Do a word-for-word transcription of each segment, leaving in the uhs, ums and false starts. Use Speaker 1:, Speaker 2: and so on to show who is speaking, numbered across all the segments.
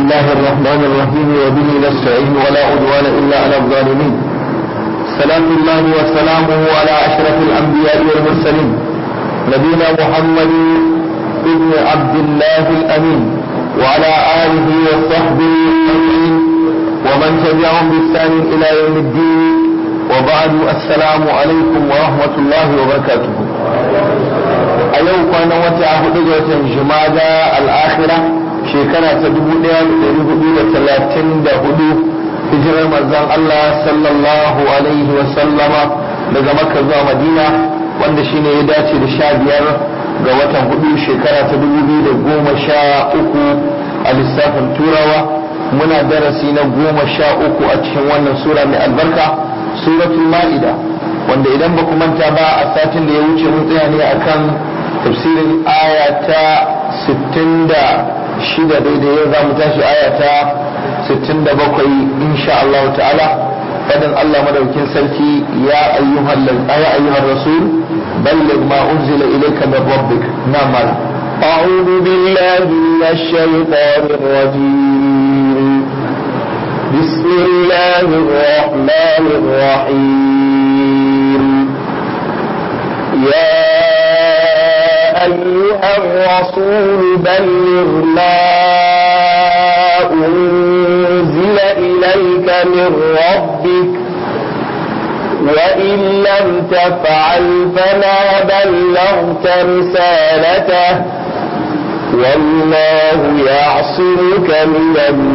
Speaker 1: الله الرحمن الرحيم وبه نستعين ولا عدوان إلا على الظالمين. سلام الله وسلامه على أشرف الأنبياء والمرسلين نبينا محمد ابن عبد الله الأمين وعلى آله وصحبه أجمعين ومن تبعهم بإحسان إلى يوم الدين. وبعد السلام عليكم ورحمة الله وبركاته. أيوة كان وتع هدوة جمادى الآخرة شكرا تدبو لها بتدبو ثلاثين دهدو هجرة مزان الله صلى الله عليه وسلم daga Makka zuwa Madina, wanda shine ya dace da sha biyar ga watan hudu shekara ta dubu biyu da goma sha uku a lissafin Turawa. Muna darasi na goma sha uku a cikin wannan sura mai albarka, suratul Ma'ida, wanda idan ba ku manta ba a satin da ya wuce mun tsaya ne akan tafsirin aya ta sittin da shida daidai. Yau za mu tashi aya ta sittin da bakwai insha Allah ta'ala. fadin Allah madaukin sarki ya ayyuhal ya ayyuhar rasul balligh ma unzila ilayka min rabbik. na'am.
Speaker 2: أعوذ بالله من الشيطان الرجيم. بسم الله الرحمن الرحيم. يا أيها الرسول بلغ ما أنزل إليك من ربك وإن لم تفعل فما بلغت رسالته والله يعصمك من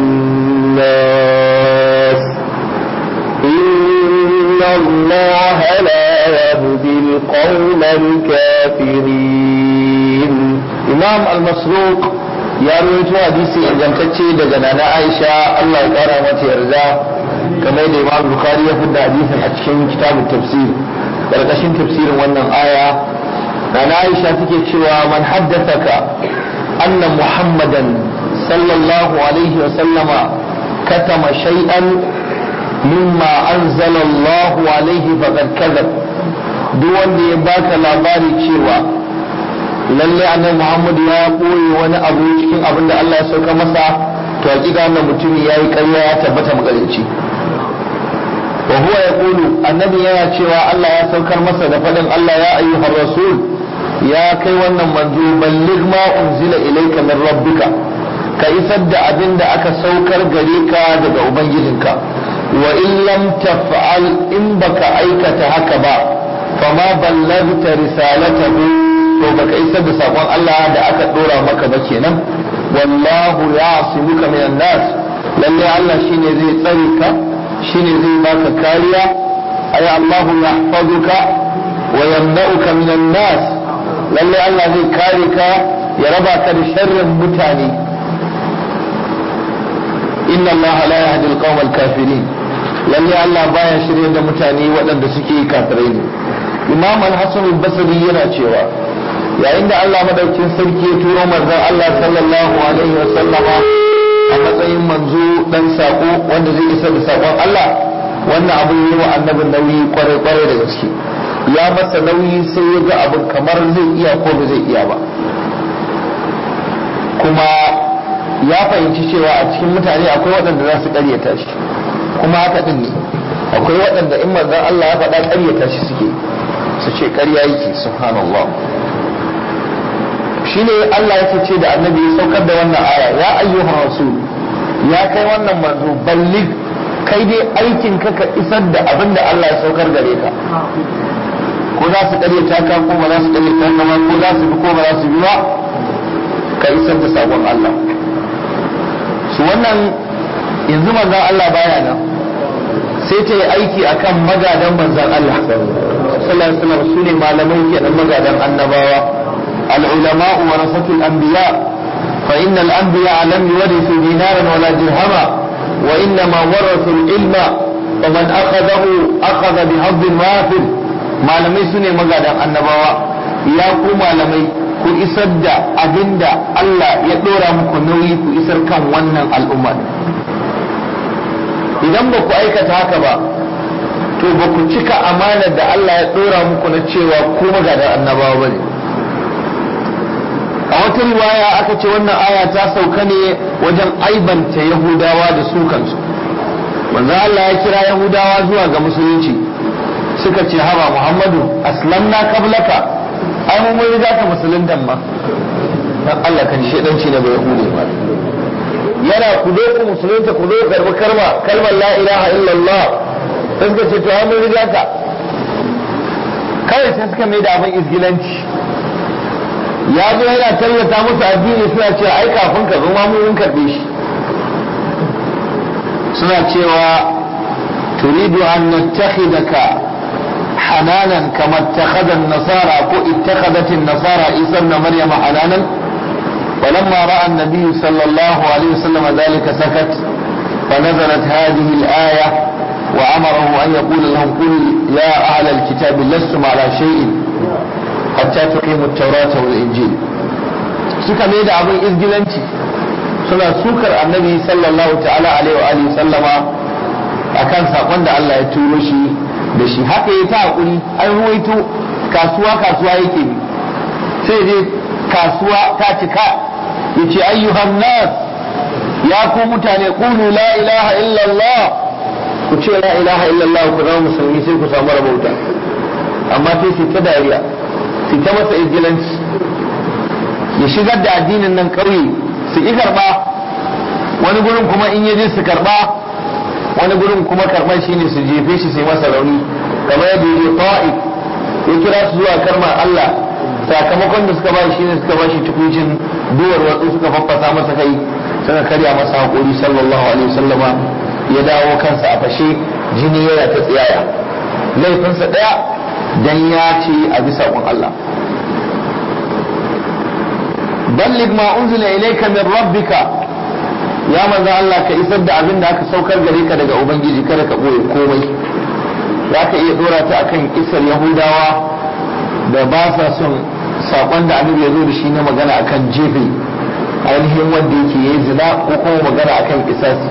Speaker 2: الناس إن الله لا يهدي القوم الكافرين.
Speaker 1: إمام المسروق ya rawaito hadisi ingantacce daga nana Aisha, Allah ya kara mata yarda, kamar da Imam Bukhari ya fada hadisin a cikin kitabut tafsir karkashin tafsirin wannan aya. Nana Aisha take cewa man haddathaka anna Muhammadan sallallahu alaihi wa sallama katama shay'an mimma anzala Allah alaihi faqad kadhab. Duk wanda ya baka labari cewa lalle annabi Muhammad ya koyi wani abu cikin abin da Allah ya sauka masa, to hakika wannan mutumi yayi ƙarya, ya tabbata magalici. wa huwa yaqulu, annabi yana cewa Allah ya saukar masa da fadin Allah ya ayyuhar rasul, ya kai wannan manzo balligh ma unzila ilayka min rabbika, ka isar da abin da aka saukar gare ka daga ubangijinka. wa in lam taf'al, in baka aikata haka ba, fama ballagta risalatahu, to baka isar da sakon Allah da aka dora maka ba kenan. wallahu ya'simuka minan nas, lalle Allah shine zai tsare ka, shine zai baka kariya. ay Allahu yahfazuka wa yamna'uka minan nas, lalle Allah zai kare ka, ya raba ka da sharrin mutane. inna Allah la yahdi al-qawm al-kafirin, lalle Allah baya shirye da mutane waɗanda suke kafirai ne. Imam al-Hasan al-Basri yana cewa yayin da Allah madaukin sarki ya turo manzon Allah sallallahu alaihi wa sallama a matsayin manzo dan sako wanda zai isar da sakon Allah, wannan abu yi wa annabin nauyi kwarai kwarai da gaske. Ya masa nauyi sai ya ga abin kamar zai iya ko ba zai iya ba, kuma ya fahimci cewa a cikin mutane akwai waɗanda za su ƙaryata shi, kuma haka din ne. akwai waɗanda in manzon Allah ya faɗa ƙaryata shi suke, su ce ƙarya yake. subhanallah. shine Allah yake ce da annabi ya saukar da wannan aya, ya ayyuhar rasul, ya kai wannan manzo balligh, kai dai aikin ka ka isar da abin da Allah ya saukar gare ka. ko za su ƙaryata ka ko ba za su ƙaryata ka ba, ko za su bi ko ba za su bi ba, ka isar da sakon Allah. su wannan yanzu manzon Allah baya nan, sai ta yi aiki akan magadan manzon Allah sallallahu alaihi wasallam, su ne malamai kenan, magadan annabawa. العلماء ورثة الأنبياء، فإن الأنبياء لم يورثوا دينارا ولا درهما، وإنما ورثوا العلم، ومن أخذه أخذ بحظ وافر. malamai su ne magadan annabawa. ya ku malamai, ku isar da abinda Allah ya dora muku nauyi ku isar kan wannan al'umma. idan ba ku aikata haka ba, to ba ku cika amanar da Allah ya dora muku na cewa ku magadan annabawa bane. a wata riwaya aka ce wannan aya ta sauka ne wajen aibanta yahudawa da su kansu. manzo Allah ya kira yahudawa zuwa ga musulunci, suka ce haba Muhammadu aslamna qablaka, ai mun mun riga ka musuluntan ma. dan Allah kan shedanci ne bai hude ba, yana ku zo ku musulunta ku zo karbi karma kalmar la ilaha illallah, sai suka ce to ai mun riga ka. Kawai sai suka mai da abin izgilanci, ya zo yana tallata musu addini suna cewa ai kafin ka zo ma mun karbe shi. suna cewa turidu an nattakhidaka hananan kama ittakhadha an-nasara ko ittakhadhat an-nasara isa ibn maryam hananan falamma ra'a an-nabiy sallallahu alayhi wasallam dhalika sakat فنزلت هذه الآية وأمره أن يقول لهم قل يا أهل الكتاب لستم على شيء حتى تقيموا التوراة والإنجيل. suka mai da abin izgilanci, suna sukar annabi sallallahu ta'ala alaihi wa alihi sallama akan sakon da Allah ya turo shi da shi. Haka ya ta hakuri, an ruwaito kasuwa kasuwa yake bi, sai je kasuwa ta cika yace ayyuhan nas, ya ku mutane qulu la ilaha illallah, ku ce la ilaha illallah ku zama musulmi sai ku samu rabauta. Amma sai su ta dariya, su ta masa izgilanci, ya shigar da addinin nan ƙauye su ƙi karɓa, wani gurin kuma in yaje su karɓa, wani gurin kuma karɓar shi ne su jefe shi sai masa rauni, kamar yadda ya je ta'if ya kira su zuwa karma Allah, sakamakon da suka ba shi ne suka ba shi tukuncin duwar watsu, suka faffasa masa kai, suka karya masa haƙuri sallallahu alaihi wasallama, ya dawo kansa a fashe, jini yana ta tsiyaya. Laifinsa ɗaya dan ya ce a bisa kun Allah. balligh ma unzila ilayka min rabbika, ya manzo Allah ka isar da abin da aka saukar gare ka daga ubangiji, kada ka boye komai. za ka iya dora ta akan isar yahudawa da ba sa son sakon da annabi ya zo da shi na magana akan jefe ainihin wanda yake yayi zina, ko kuma magana akan kisasi.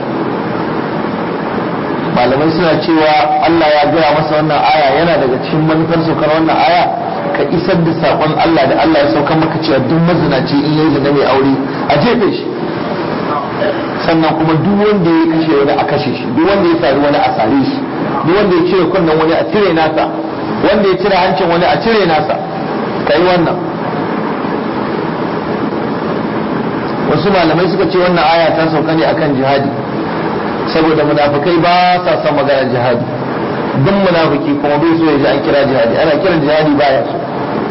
Speaker 1: malamai suna cewa Allah ya gaya masa wannan aya, yana daga cikin manufar saukar wannan aya ka isar da sakon Allah da Allah ya saukar maka cewa duk mazinaci in yayi zina mai aure a jefe shi, sannan kuma duk wanda ya kashe wani a kashe shi, duk wanda ya sari wani a sare shi, duk wanda ya cire kunnen wani a cire nasa, wanda ya cire hancin wani a cire nasa. kai wannan wasu malamai suka ce wannan aya ta sauka ne akan jihadi, saboda munafikai ba sa son magana jihadi. duk munafiki kuma bai so ya ji an kira jihadi, ana kiran jihadi baya so.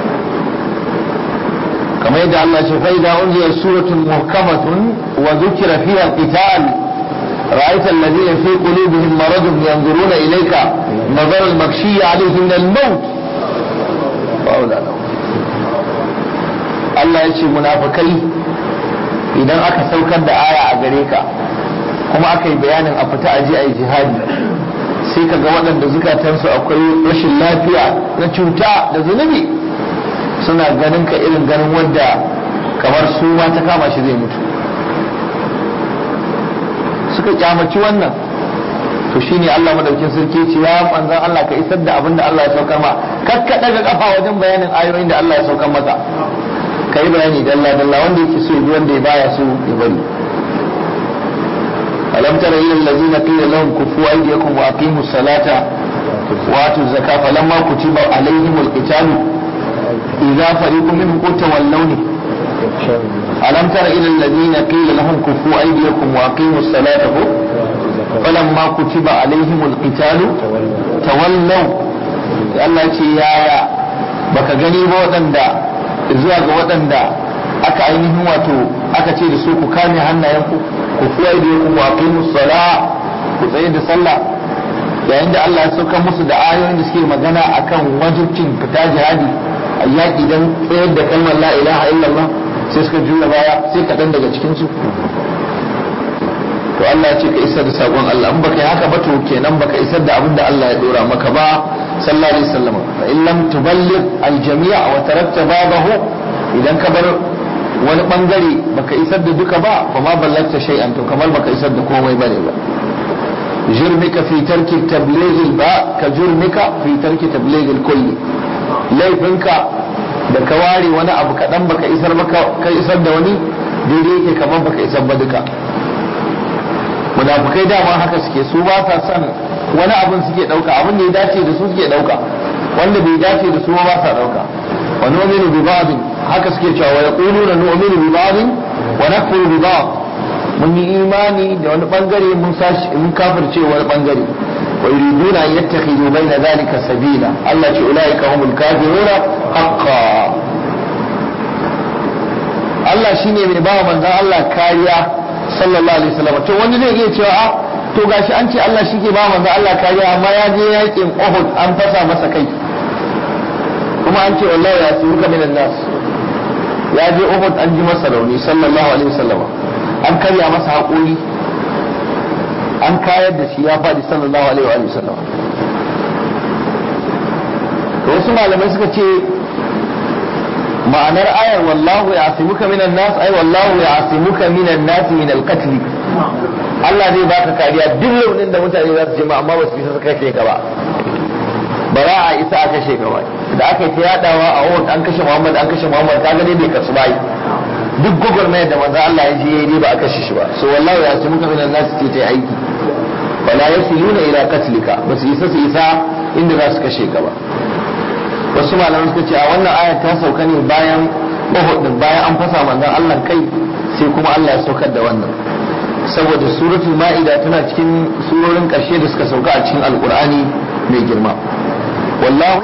Speaker 1: kamar yadda Allah ce fa idza unzila suratun muhkamatun wa dhukira fiha al-qital ra'aita alladhina fi qulubihim maradun yanzuruna ilayka nazara al-maghshi alayhim min al-maut Allah ya ce munafikai idan aka saukar da aya a gare ka kuma aka yi bayanin a fita aje a yi jihadi, sai ka ga waɗanda zukatansu akwai rashin lafiya na cuta da zunubi, suna ganin ka irin ganin wanda kamar su ma ta kama shi zai mutu, suka kyamaci wannan. to shine Allah madaukin sarki ce ya manzon Allah ka isar da abin da Allah ya saukar ma, kakka daga kafa wajen bayanin ayoyin da Allah ya saukar maka, kai bayani dalla dalla, wanda yake so ya wanda ya baya so ya bari. ألم تر إلى الذين قيل لهم كفوا أيديكم وأقيموا الصلاة وآتوا الزكاة فلما كتب عليهم القتال إذا فريق منهم تولون. ألم تر إلى الذين قيل لهم كفوا أيديكم وأقيموا الصلاة فلما كتب عليهم القتال تولوا. Allah ce yaya baka gani ba waɗanda zuwa ga waɗanda aka ainihin wato aka ce da su ku kame hannayenku, ku fuwa da ku waqimus sala, ku tsaye da sallah, yayin da Allah ya sauka musu da ayoyin da suke magana akan wajibcin fita jihadi a yaƙi dan tsayar da kalmar la ilaha illallah, sai suka juya baya, sai kaɗan daga cikin su. to Allah ya ce ka isar da sakon Allah, in baka yi haka ba to kenan baka isar da abin da Allah ya dora maka ba sallallahu alaihi wasallam. fa in lam tuballigh al-jami' wa tarakta babahu, idan ka bar wani bangare baka isar da duka ba, fa ma ballagta shay'an, to kamar baka isar da komai bane ba. jurmika fi tarki tabligh ba ka jurmika fi tarki tabligh al-kulli, laifinka da ka ware wani abu kaɗan baka isar ba ka isar da wani daidai yake kamar baka isar ba duka. Munafukai dama haka suke, su ba sa son wani abin suke ɗauka, abin da ya dace da su suke ɗauka, wanda bai dace da su ba sa ɗauka. Wa nu'minu bi ba'din, haka suke cewa wa yaquluna nu'minu bi ba'din wa nakfuru bi ba'd. Mun yi imani da wani bangare mun sashi mun kafirce wani bangare. Wa yuriduna an yattakhidhu bayna dhalika sabila. Allah ce ulaika humul kafiruna haqqan. Allah shine mai ba manzon Allah kariya sallallahu alaihi wasallam. To wani zai iya cewa a to gashi an ce Allah shi ke ba manzon Allah kariya amma ya je yakin Uhud an fasa masa kai. Kuma an ce wallahi ya suka minan nas. Ya je Uhud an ji masa rauni sallallahu alaihi wasallam. An karya masa haƙuri, an kayar da shi ya faɗi sallallahu alaihi wa sallam. To wasu malamai suka ce ma'anar ayar wallahu ya'simuka minan nas ai wallahu ya'simuka minan nas min al-qatl. Allah zai baka kariya duk launin da mutane za su ce ma amma ba su isa kashe ka ba. Bara a isa a kashe ka ba. Da aka yi ta yadawa a Uhud an kashe Muhammad an kashe Muhammad kaga dai bai kasu bai. Duk gwagwarmayar da manzo Allah ya je yayi ba a kashe shi ba. So wallahi ya'simuka minan nas ce ta aiki. Wala yasiluna ila qatlika ba su isa su isa inda za su kashe ka ba. Wasu malaman suka ce a wannan ayar ta sauka ne bayan Uhud din, bayan an fasa manzon Allah kai sai kuma Allah ya saukar da wannan, saboda suratul ma'ida tana cikin surorin karshe da suka sauka a cikin alqur'ani mai girma. Wallahu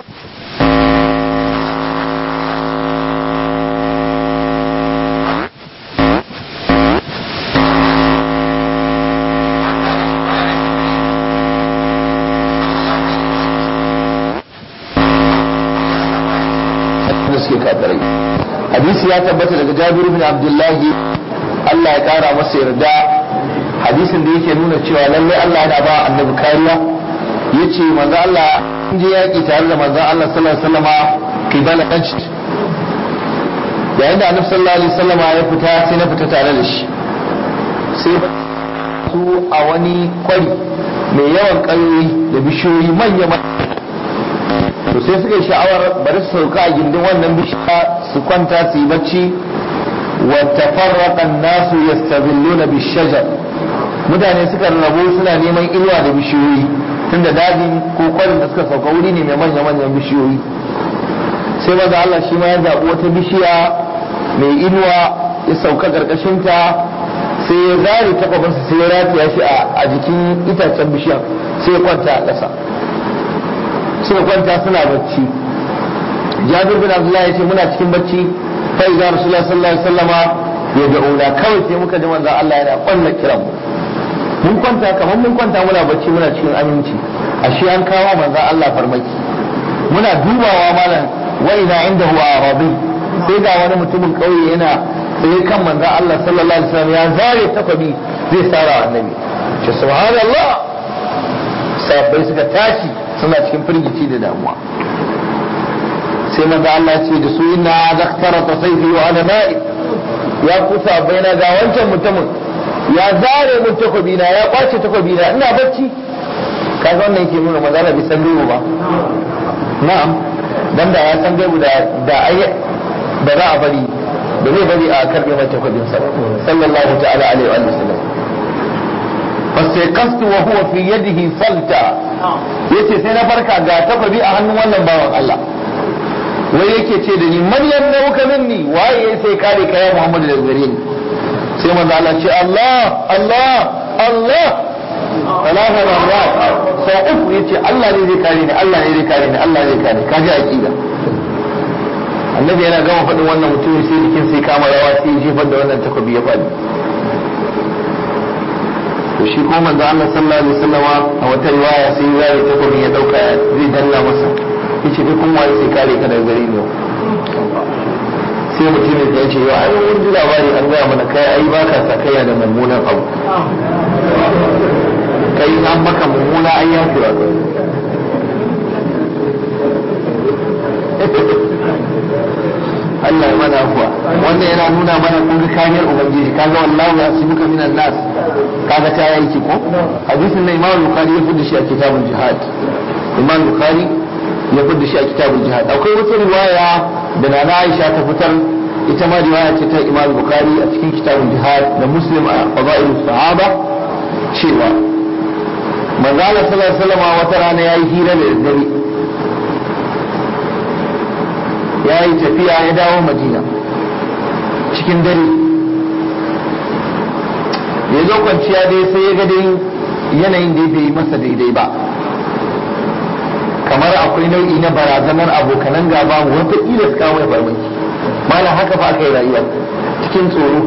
Speaker 1: hadisi ya tabbata daga Jabir bin Abdullahi Allah ya kara masa yarda, hadisin da yake nuna cewa lalle Allah yana ba annabi kariya. Yace manzo Allah in je yaki tare da manzo Allah sallallahu alaihi wasallama qibala Najd, yayin da annabi sallallahu alaihi wasallama ya fita sai na fita tare da shi, sai su a wani kwari mai yawan ƙayoyi da bishiyoyi manya to sai suka yi sha'awar bari su sauka a gindin wannan bishiya su kwanta su yi bacci. wa tafarraqa an-nasu yastazilluna bish-shajar, mutane suka rabu suna neman inuwa da bishiyoyi tunda dajin ko kwarin da suka sauka wuri ne mai manya manyan bishiyoyi. sai maza Allah shi ma ya zaɓi wata bishiya mai inuwa ya sauka karkashin ta, sai ya zare takwabinsa sai ya rataya shi a jikin itacen bishiyar sai ya kwanta a ƙasa. suka kwanta suna bacci. Jabir bin Abdullah ya ce muna cikin bacci fa idza Rasulullah sallallahu alaihi wasallama ya da'una, kawai sai muka ji manzon Allah yana kwalla kiran mu. Mun kwanta kamar mun kwanta muna bacci muna cikin aminci, ashe an kawo manzon Allah farmaki. Muna dubawa malam wa idza indahu arabi, sai ga wani mutumin kauye yana sai kan manzon Allah sallallahu alaihi wasallam ya zare takwabi zai sara annabi. Ce subhanallah, sahabbai suka tashi suna cikin firgici da damuwa. sai manzo Allah ya ce da su inna zaktara tasayfi wa ana na'im, ya kusa baina ga wancan mutumin ya zare mun takobina ya kwace takobina ina bacci. kaga wannan yake nuna manzo Allah bai san gaibu ba. na'am dan da ya san gaibu da da ai da za a bari da zai bari a karbe mai takobin sa sallallahu ta'ala alaihi wa sallam. fastaqastu wa huwa fi yadihi salta, yace sai na farka ga takobi a hannun wannan bawan Allah. wai yake ce da ni man yamnauka minni, waye sai kare ka ya Muhammad da gare ni. sai manzo Allah ce Allah Allah Allah salamu alaihi sau uku yace Allah ne zai kare ni Allah ne zai kare ni Allah ne zai kare ni. kaji aqida. annabi yana gama faɗin wannan mutum sai jikin sai kama rawa sai ya jefar da wannan takobi ya faɗi. to shi ko manzo Allah sallallahu alaihi wasallama a wata riwaya sai ya yi takobi ya dauka zai dalla masa, yace dai kun waye sai kare ka daga gare ni. sai mutum ya ce yau ai wani ji labari an gaya mana kai ai baka sakayya da mummunan abu, kai an maka mummuna ai ya kira ka. Allah ya mana kuwa wannan yana nuna mana kun ga kariyar ubangiji. kaga wallahi ya sibuka minan nas, kaga ta yake ko hadisin na Imam Bukhari ya fudi shi a kitabul jihad. Imam Bukhari ya fudi shi a kitabul jihad. akwai wata riwaya da nana Aisha ta fitar ita ma riwaya ce ta Imam Bukhari a cikin kitabul jihad da Muslim a fadail sahaba cewa manzo Allah sallallahu alaihi wasallam wata rana yayi hira da dare yayi tafiya ya dawo Madina cikin dare ya zo kwanciya dai sai ya ga dai yanayin da bai masa daidai ba kamar akwai nau'i na barazanar abokanan gaba wata ila su kawo ya farmaki malam haka fa aka yi rayuwa cikin tsoro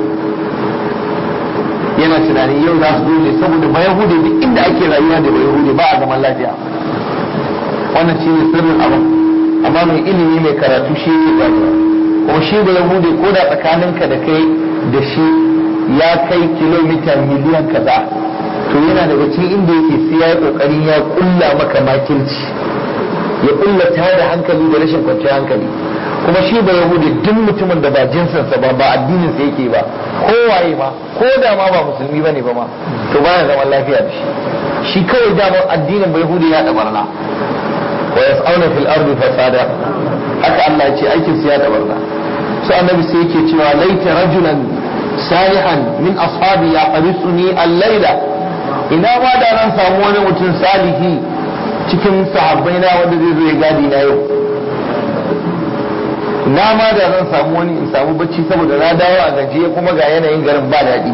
Speaker 1: yana tunanin yau za su zo ne saboda ba yahudi duk inda ake rayuwa da ba yahudi ba a zaman lafiya wannan shi ne sirrin abin amma mai ilimi mai karatu shi ne rayuwa kuma shi da yahudi ko da tsakaninka da kai da shi ya kai kilomita miliyan kaza to yana daga cikin inda yake sai ya yi kokarin ya kulla maka makirci ya kulla tare da hankali da rashin kwanciyar hankali kuma shi ba yahudi duk mutumin da ba jinsinsa ba ba addinin sa yake ba ko waye ma ko da ma ba musulmi bane ba ma to baya zaman lafiya da shi shi kawai da addinin ba yahudi ya da barna wa yas'auna fil ardi fasada haka Allah ya ce aikin su ya da barna so annabi sai yake cewa laita rajulan salihan min ashabi ya qarisuni al-laila ina ma da ran samu wani mutum salihi cikin sahabbai na wanda zai zo ya gadi na yau na ma da zan samu wani in samu bacci saboda na dawo a gajiye kuma ga yanayin garin ba daɗi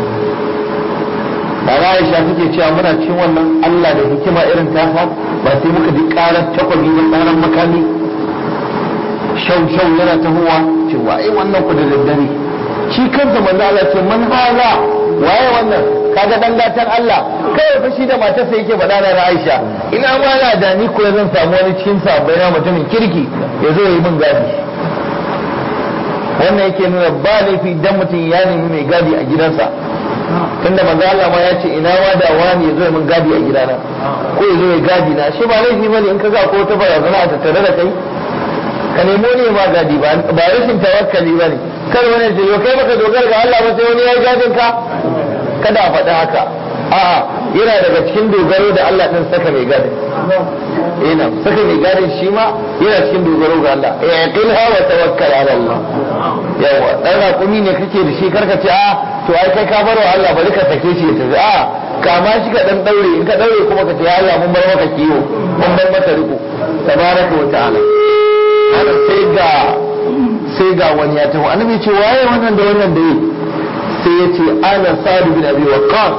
Speaker 1: da Aisha take cewa muna cin wannan Allah da hikima irin tasa ba sai muka ji karar takwabi da tsaron makami shau shau yana tahowa cewa ai wannan ku da daddare shi kansa manzo Allah ce man haza waye wannan kaga dan gatan Allah kai fa shi da matarsa yake faɗa da Aisha ina ma na da ni ko zan samu wani cikin sabbai na mutumin kirki ya zo yi min gadi wannan yake nuna ba laifi dan mutum ya nemi mai gadi a gidansa tunda manzo Allah ma ya ce ina ma da wani ya zo min gadi a gidana ko ya zo ya gadi na shi ba laifi bane in ka ga ko ta barazana a tattare da kai ka nemo ne ma gadi ba ba rashin tawakkali bane kar wani ce yo kai baka dogara ga Allah ba sai wani ya gadin ka kada a faɗi haka a'a yana daga cikin dogaro da Allah din saka mai gadi ina saka mai gadi shi ma yana cikin dogaro ga Allah ya qilha wa tawakkal ala Allah yawa dan rakumi ne kake da shi karka ce a to ai kai ka baro Allah bari ka sake shi ya tafi a kama shi ka dan daure in ka daure kuma ka ce ya Allah mun bar maka kiwo mun bar maka riko tabaraka wa ta'ala haka sai ga sai ga wani ya tafi annabi ce waye wannan da wannan da yi sai ya ce ana sa'ad bin abi waqqas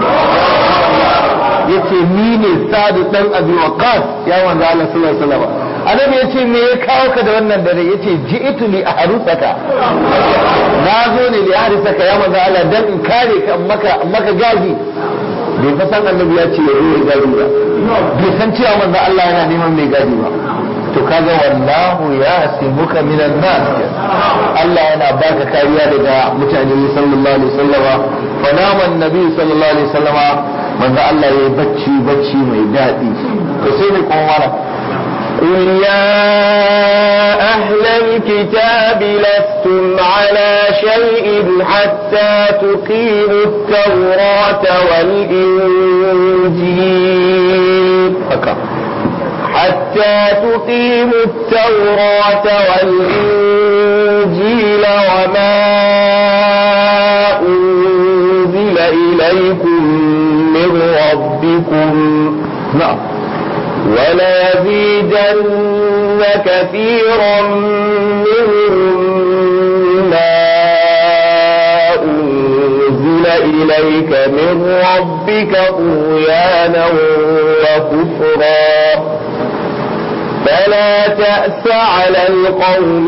Speaker 1: ya ce ni ne sa'ad dan abi waqqas ya manzo Allah sallallahu alaihi wasallam annabi ya ce me ya kawo ka da wannan dare ya ce ji'tu li ahrusaka na zo ne li ahrusaka ya manzo Allah dan in kare ka maka maka gaji bai fa san annabi ya ce ya zo ya gadi ba bai san cewa manzo Allah yana neman mai gadi ba to kaga wallahu yasimuka minan nas Allah yana baka kariya daga mutane sallallahu alaihi wasallama fa nama annabi sallallahu alaihi wasallama manzo Allah yayi bacci bacci mai dadi to sai ne kuma mala
Speaker 2: قل يا أهل الكتاب لستم على شيء حتى تقيموا التوراة والإنجيل حتى تقيموا التوراة والإنجيل وما أنزل إليكم من ربكم
Speaker 1: نعم
Speaker 2: وليزيدن كثيرا منهم ما أنزل إليك من ربك طغيانا وكفرا فلا تأس على القوم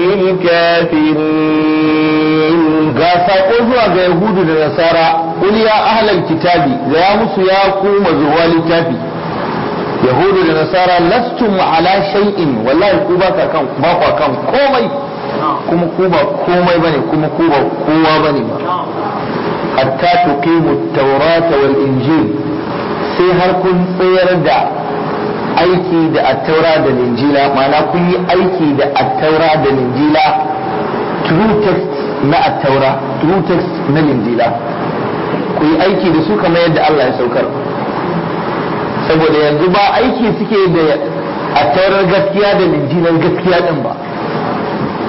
Speaker 2: الكافرين
Speaker 1: قاسقوا ga yahudu da nasara qul ya ahlal kitabi ya musu ya ku mazuwa littafi yahudu da nasara lastum ala shay'in wallahi ku ba ka kan ba ku kan komai kuma ku ba komai bane kuma ku ba kowa bane ba hatta tuqimu at-taurata wal injil sai har kun tsayar da aiki da at-taura da injila ma'ana kun yi aiki da at-taura da injila true text na at-taura true text na injila ku yi aiki da su kamar yadda Allah ya saukar saboda yanzu ba aiki suke da a taurar gaskiya da linjinar gaskiya din ba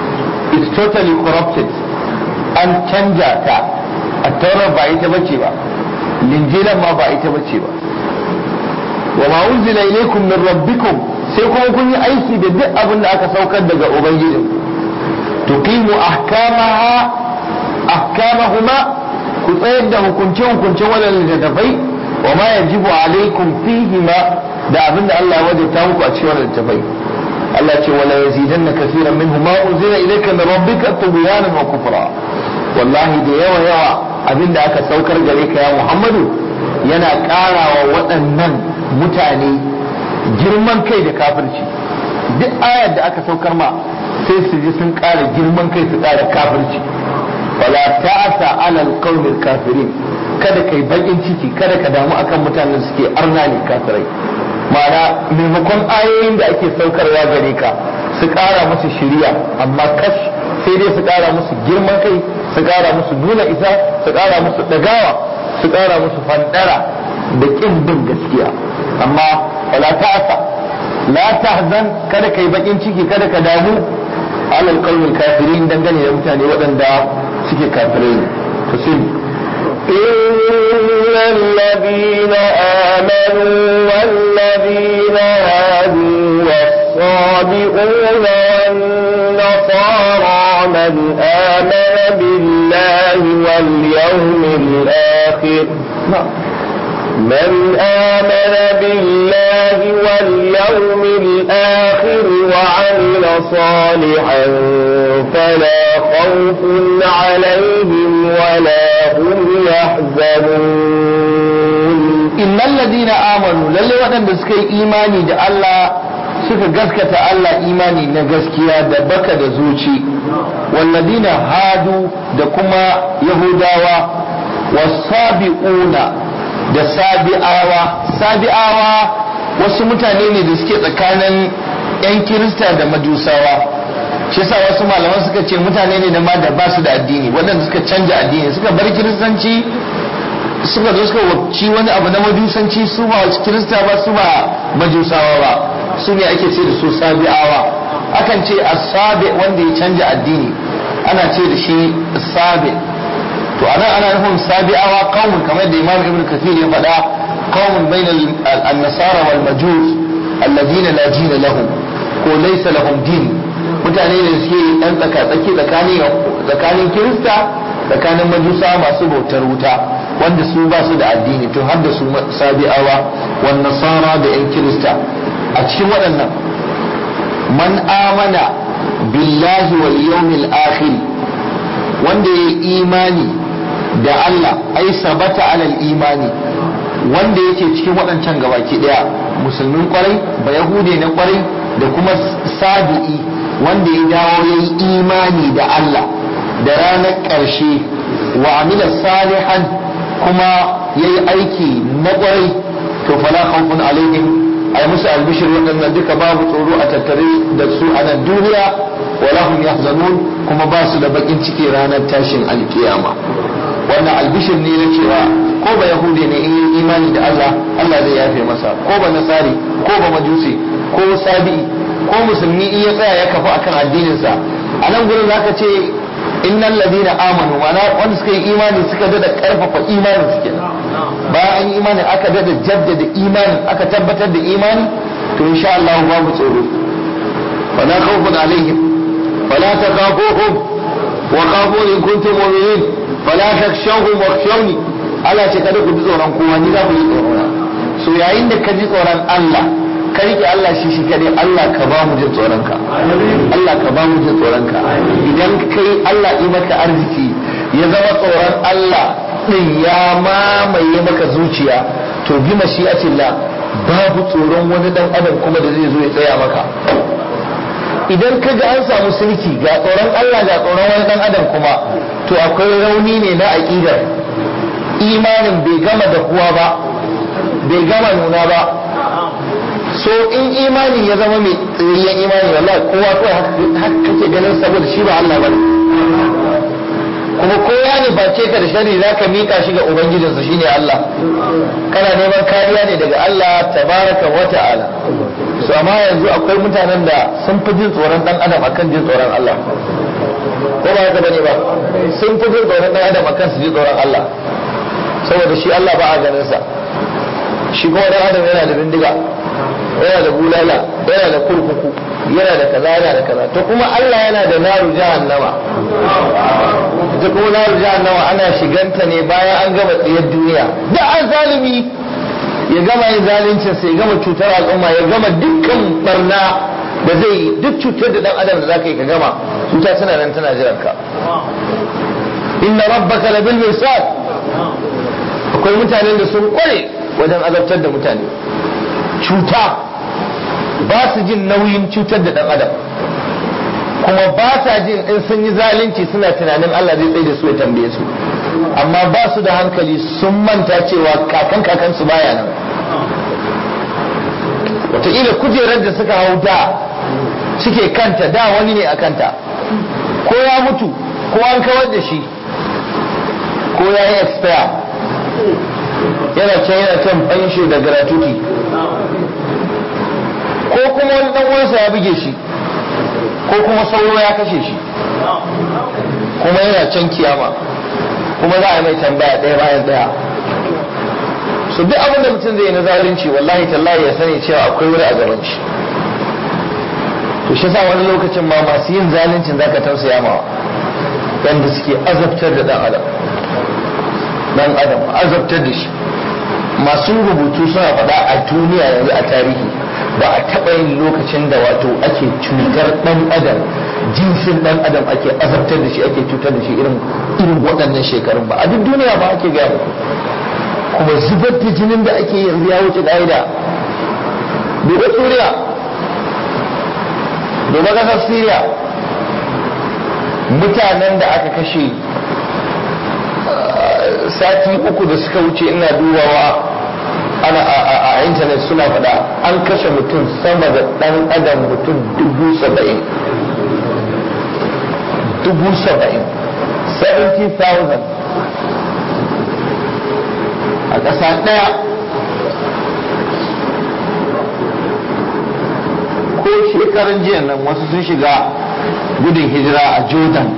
Speaker 1: is totally corrupted, an canja ta. At-Taurat ba ita bace ba, Linjilan ma ba ita bace ba. Wa ma unzila ilaykum min rabbikum, sai kuma kun yi aiki da duk abin da aka saukar daga ubangijin. Tuqimu ahkamaha ahkamahuma, ku tsayar da hukunce hukuncen wannan littattafai, wa ma yajibu alaikum fihima, da abin da Allah ya wajabta muku a cikin wannan littattafai. Allah ce wala yazidanna kaseeran minhu ma unzila ilayka min rabbika tughyanan wa kufra. Wallahi da yawa yawa abin da aka saukar gare ka ya Muhammadu yana ƙarawa waɗannan mutane girman kai da kafirci. Duk ayar da aka saukar ma sai su ji sun ƙara girman kai su ƙara kafirci. wala ta'asa ala alqawmil kafirin, kada kai bakin ciki, kada ka damu akan mutanen suke arna ne kafirai. Ma'ana maimakon ayoyin da ake saukarwa gare ka su ƙara musu shiriya, amma kash sai dai su ƙara musu girman kai, su ƙara musu nuna isa, su ƙara musu ɗagawa, su ƙara musu fandara da ƙin bin gaskiya. Amma wala ta'asa, la tahzan, kada kai bakin ciki, kada ka damu ala alqawmil kafirin, dangane da mutane waɗanda suke kafirai ne. To sai
Speaker 2: إن الذين آمنوا والذين هادوا والصابئون والنصارى من آمن بالله واليوم الآخر من آمن بالله واليوم الآخر وعمل صالحا فلا خوف عليهم ولا هم يحزنون.
Speaker 1: إن الذين آمنوا للي وطن بسكي إيماني دا الله suka gaskata Allah imani na gaskiya da baka da zuci, walladina hadu da kuma yahudawa, wasabi'una da sabi'awa. Sabi'awa wasu mutane ne da suke tsakanin 'yan kirista da majusawa. shi yasa wasu malaman suka ce mutane ne da ma da ba su da addini, waɗanda suka canja addini, suka bar kiristanci suka zo suka wacci wani abu na majusanci. Su ba kirista ba, su ba majusawa ba, su ne ake ce da su sabi'awa. Akan ce asabi wanda ya canja addini, ana ce da shi sabi. to anan ana nufin sabi'awa qaumun, kamar da Imam Ibn Kathir ya faɗa, qaumun bainal an-nasara wal majus alladina la dina lahum ko laysa lahum din. Mutane ne suke ɗan tsaka-tsaki tsakanin kirista, tsakanin majusa masu bautar wuta, wanda su ba su da addini. to har da su sabi'awa wan nasara da yan kirista. a cikin waɗannan man amana billahi wal yawmil akhir, wanda ya imani da Allah, ai sabata alal imani, wanda yake cikin waɗancan gabaki ɗaya, musulmin kwarai ba yahude na kwarai da kuma sabi'i wanda ya dawo ya yi imani da Allah da ranar ƙarshe, wa amila salihan kuma ya yi aiki na kwarai, to fala khawfun alaihim, ai musu albishir waɗannan duka babu tsoro a tattare da su a nan duniya, wala hum yahzanun, kuma ba su da bakin ciki ranar tashin alkiyama. wannan albishir ne na cewa ko ba yahudi ne in yi imani da Allah, Allah zai yafe masa, ko ba nasari, ko ba majusi, ko sabi'i, ko musulmi in ya tsaya ya kafa akan addininsa. a nan gurin zaka ce innal ladina amanu, mana wanda suka yi imani suka dada karfafa imanin su kenan. bayan an yi imani aka dada jaddada imanin, aka tabbatar da imani, to insha Allah babu tsoro. wala khawfun alaihim wala takhafuhum wa khafuni in kuntum mu'minin fala takshawhum wakhshawni. Allah ce kada ku ji tsoron kowa, ni za ku ji tsoron. so yayin da ka ji tsoron Allah, ka rike Allah shi shi kadai, Allah ka ba mu jin tsoron ka, Allah ka ba mu jin tsoron ka. idan kai Allah yi maka arziki ya zama tsoron Allah din ya mamaye maka zuciya, to bi mashi'atillah babu tsoron wani dan adam kuma da zai zo ya tsaya maka. idan ka ga an samu sulki ga tsoron Allah ga tsoron wani dan adam kuma, to akwai rauni ne na aqidar, imanin bai gama da kuwa ba, bai gama nuna ba. so in imani ya zama mai tsayayyen imani, wallahi kowa kawai haka kake ganin, saboda shi ba Allah bane. kuma kowa ne ba ce ka da shari zaka mika shi ga ubangijinsa shine Allah, kana neman kariya ne daga Allah tabaraka wa ta'ala. su amma yanzu akwai mutanen da sun fi jin tsoron dan adam akan jin tsoron Allah ko ba haka bane ba sun fi jin tsoron dan adam akan su ji tsoron Allah saboda shi Allah ba a ganin sa shi kuma dan adam yana da bindiga yana da bulala yana da kurkuku yana da kaza yana da kaza to kuma Allah yana da naru jahannama ita kuma naru jahannama ana shiganta ne bayan an gama tsayar duniya da an zalimi ya gama yin zalincin sai ya gama cutar al'umma ya gama dukkan barna da zai yi duk cutar da dan adam da zaka yi ka gama cuta tana nan tana jiran ka inna rabbaka labil mirsad akwai mutanen da sun kware wajen azabtar da mutane cuta ba su jin nauyin cutar da dan adam kuma ba sa jin in sun yi zalunci suna tunanin Allah zai tsaye da su ya tambaye su amma ba su da hankali sun manta cewa kakan kakan su baya nan wataƙila kujerar da suka hau da suke kanta da wani ne a kanta ko ya mutu ko an kawar da shi ko ya yi expire yana can yana can fansho da gratuity ko kuma wani dan uwansa ya buge shi ko kuma sauro ya kashe shi kuma yana can kiyama kuma za a yi mai tambaya ɗaya bayan ɗaya su duk abin da mutum zai yi na zalunci wallahi tallahi ya sani cewa akwai wuri a gaban shi to shi sa wani lokacin ma masu yin zaluncin zaka tausaya mawa yanda suke azabtar da dan adam dan adam azabtar da shi masu rubutu suna faɗa a duniya yanzu a tarihi ba a taɓa yin lokacin da wato ake cutar ɗan adam jinsin ɗan adam ake azabtar da shi ake cutar da shi irin irin waɗannan shekarun ba a duk duniya ba ake gaya muku kuma zubar da jinin da ake yanzu ya wuce ƙa'ida duba suriya duba ƙasar siriya mutanen da aka kashe sati uku da suka wuce ina dubawa ana a intanet suna faɗa an kashe mutum sama da ɗan adam mutum dubu saba'in dubu saba'in seventy thousand a ƙasa ɗaya ko shekaran jiya nan wasu sun shiga gudun hijira a jordan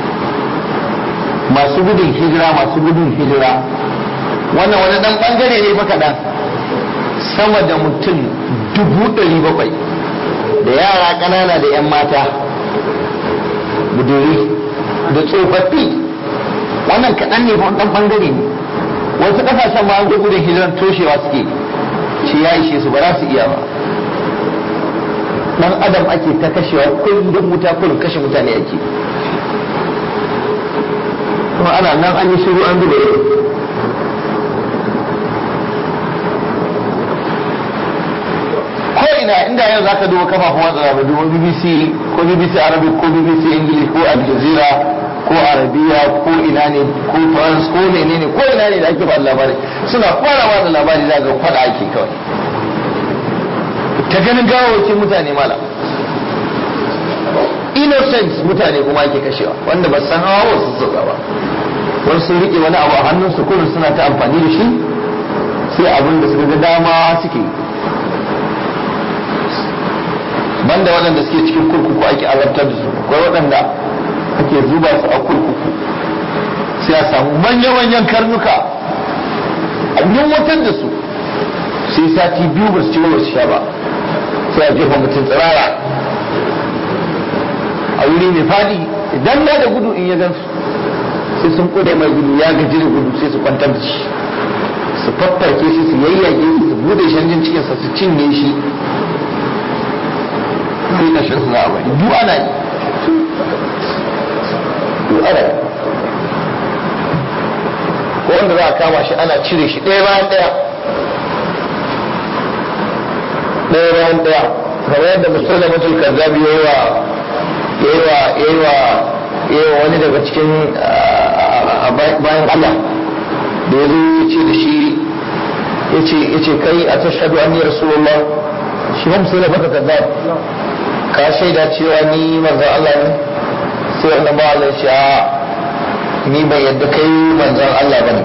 Speaker 1: masu gudun hijira masu gudun hijira wannan wani dan bangare ne baka dan sama da mutum dubu ɗari bakwai da yara ƙanana da 'yan mata buduri da tsofaffi wannan kaɗan ne fa dan bangare ne wasu ƙasashen ma an gudun hijiran toshewa suke shi ya ishe su ba za su iya ba dan adam ake ta kashewa kullum wuta kullum kashe mutane ake kuma ana nan an yi shiru an zuba ido ko ina inda yau za ka duba kafafen watsa labarai duba B B C ko B B C Arabic ko B B C English ko Al Jazeera ko Arabiya ko ina ne ko France ko ne ne ko ina ne da ake ba labari suna fara ba da labari za ga fada ake kawai ta ganin gawawakin mutane mala innocent mutane kuma ake kashewa wanda ba san hawa wasu sauka ba wani sun rike wani abu a hannunsu kullum suna ta amfani da shi sai abin da suka ga dama suke banda waɗanda suke cikin kurkuku ake azabtar da su akwai waɗanda ake zuba su a kurkuku sai a samu manya-manyan karnuka a yunwatar da su sai sati biyu ba su ci ba su sha ba sai a jefa mutum tsirara a wuri mai fadi idan na da gudu in ya gan sai sun kude mai gudu ya gaji da gudu sai su kwantar da shi su faffarke shi su yayyage shi su bude shanjin cikinsa su cinye shi sai na shan suna abai duk ana yi duk ana yi ko wanda za a kama shi ana cire shi ɗaya bayan ɗaya ɗaya bayan ɗaya kamar yadda musulun mutul kazzabi yayi wa yayi wa yayi wani daga cikin bayan Allah da ya zo ya ce da shi ya ce kai a tashhadu anni rasulullah shi ba musulun baka kazzab ka shaida cewa ni manzon Allah ne sai wannan ba Allah ya ce a ni ban yadda kai manzon Allah bane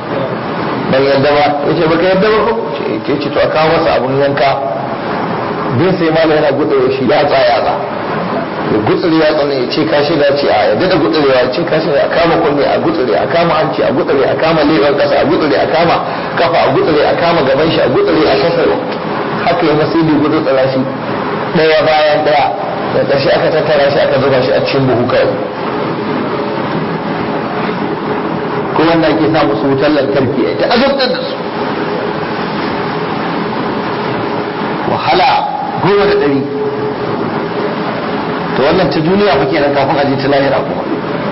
Speaker 1: ban yadda ba yace baka yadda ba ko ce ce to a kawo masa abun yanka bin sai malam yana gutsure shi ya tsaya ba ya gutsure ya tsane ya ce kashi da ce a ya dada gutsurewa ya ce kashi a kama kunne a gutsure a kama hanci a gutsure a kama leɓen kasa a gutsure a kama kafa a gutsure a kama gaban shi a gutsure a kasa haka ya masu da gutsura shi ɗaya bayan ɗaya da ƙarshe aka tattara shi aka zuba shi a cikin buhu kawai ko wanda ake sa musu wutar lantarki ta azabtar da su wahala goma da ɗari to wannan ta duniya fa kenan kafin aje ta lahira kuma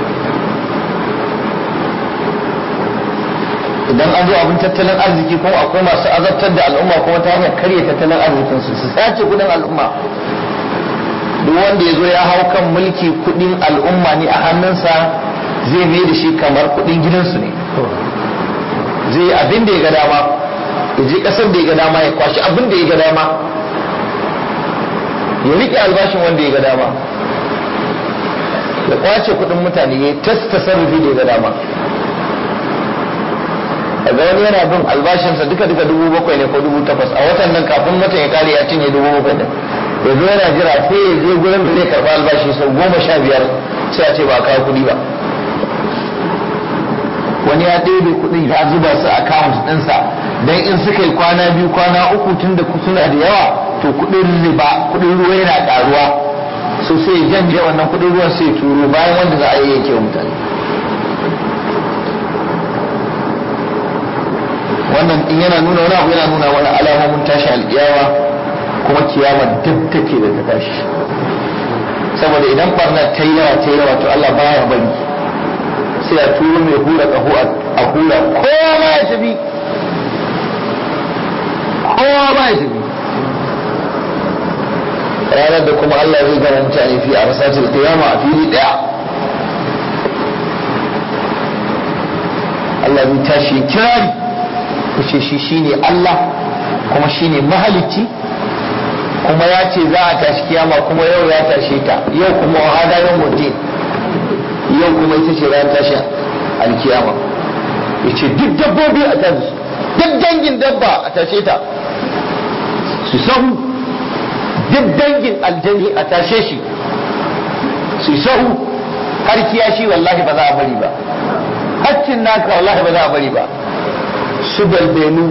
Speaker 1: idan an zo abin tattalin arziki kuma akwai masu azabtar da al'umma kuma ta hanyar karya tattalin arzikinsu su sace kudin al'umma duk wanda ya zo ya hau kan mulki kudin al'umma ne a hannunsa zai mai da shi kamar kudin gidansu ne zai yi abin da ya ga dama ya je kasar da ya ga dama ya kwashi abin da ya ga dama ya riƙe albashin wanda ya ga dama ya kwace kudin mutane ya tasta sarrafi da ya ga dama a ga wani yana bin albashinsa duka duka dubu bakwai ne ko dubu takwas a watan nan kafin watan ya kare ya cinye dubu bakwai ne ya zo yana jira sai ya je gurin da zai karɓa albashi sau goma sha biyar sai a ce ba a kawo kuɗi ba wani ya ɗebe kuɗin ya zuba su a account ɗinsa don in suka yi kwana biyu kwana uku tun da suna da yawa to kuɗin riba kuɗin ruwa yana ƙaruwa so sai ya janje wannan kuɗin ruwan sai turo bayan wanda za a yi yanke wa mutane wannan in yana nuna wani abu yana nuna wani alamomin tashi alƙiyawa kuma kiyama duk take da ta tashi saboda idan barna ta yi yawa ta yi yawa to Allah baya bari sai a turo mai hura ƙaho a hura kowa ma ya tafi kowa ma ya tafi ranar da kuma Allah zai gama mutane fi a masatil kiyama a fili ɗaya Allah zai tashi kirari ce shi shine Allah kuma shine mahalicci kuma ya ce za a tashi kiyama kuma yau ya tashe ta yau kuma wahada yau mutum yau kuma ita ce ran tashi alkiyama ya ce duk dabbobi a tashi duk dangin dabba a tashe ta su sahu duk dangin aljani a tashe shi su sahu har kiyashi wallahi ba za a bari ba haccin naka wallahi ba za a bari ba su balbelu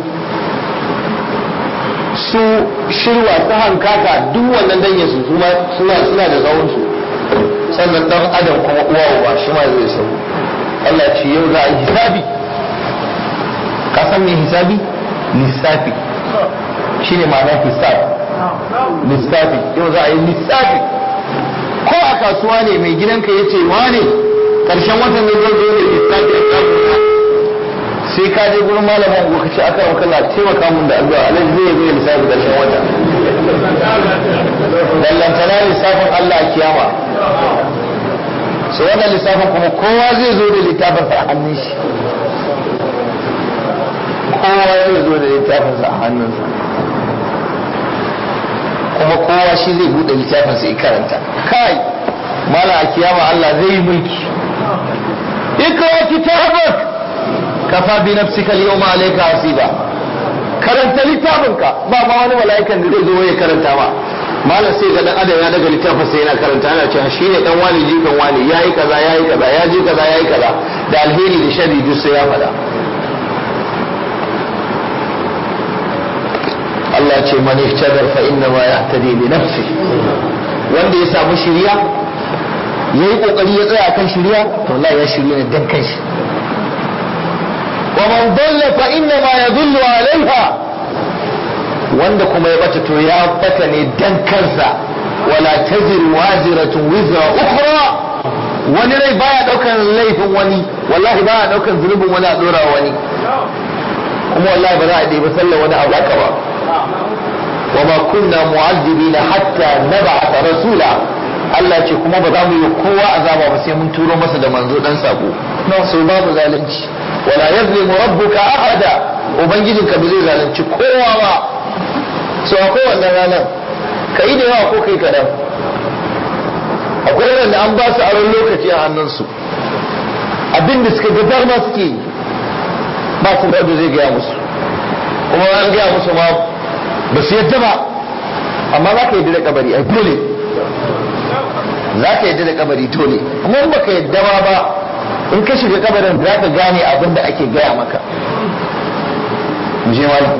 Speaker 1: su shirwa su hankaka duk wannan dangin su suna suna da tsawon su sannan dan adam kuma uwa uba shi ma zai sau Allah ce yau za a yi hisabi ka san me hisabi lissafi shine ma'ana hisab lissafi yau za a yi lissafi ko a kasuwa ne mai gidanka ya ce wane karshen watan ne zai zo ne lissafi a kasuwa sai ka je gurin malamin ko kace aka ranka Allah taimaka mun da addu'a Allah zai yi lissafi karshen wata dallan tana lissafin Allah a kiyama so wannan lissafin kuma kowa zai zo da littafin sa a hannun shi kowa zai zo da littafin sa a hannunsa kuma kowa shi zai bude littafin sa ya karanta kai mala a kiyama Allah zai yi mulki ikra kitabak kafa bi nafsika al-yawma alayka hasiba karanta littafinka ba ma wani mala'ikan da zai zo ya karanta ba malam sai ga dan adam ya daga littafin sai yana karanta yana cewa shine dan wani jikan wani yayi kaza yayi kaza ya ji kaza yayi kaza da alheri da sharri duk sai ya faɗa Allah ce man ihtadar fa inna ma yahtadi li nafsi wanda ya samu shiriya yayi kokari ya tsaya kan shiriya to Allah ya shirye ne dan kanshi ومن ضل فإنما يضل عليها wanda kuma ya bata to ya bata ne dan kansa wala tazir waziratun wizra ukhra wani rai baya daukan laifin wani wallahi baya daukan zulubin wani a dora wani kuma wallahi ba za a dai ba sallar wani abu haka ba wa ma kunna mu'azzibina hatta nab'atha rasula Allah ce kuma ba za mu yi kowa azaba ba sai mun turo masa da manzo dan sako so babu zalunci wala yazlimu rabbuka ahada ubangijinka ba zai zalunci kowa ba so akwai wannan ranar kai da yawa ko kai kadan akwai wanda an ba su aron lokaci a hannunsu abinda suka ga dama suke yi ba su da zai gaya musu kuma an gaya musu ma ba su yadda ba amma za ka yadda da kabari ai dole za ka yadda da kabari dole amma in baka yadda ba ba in ka shiga kabarin za ka gane abin da ake gaya maka mu je wani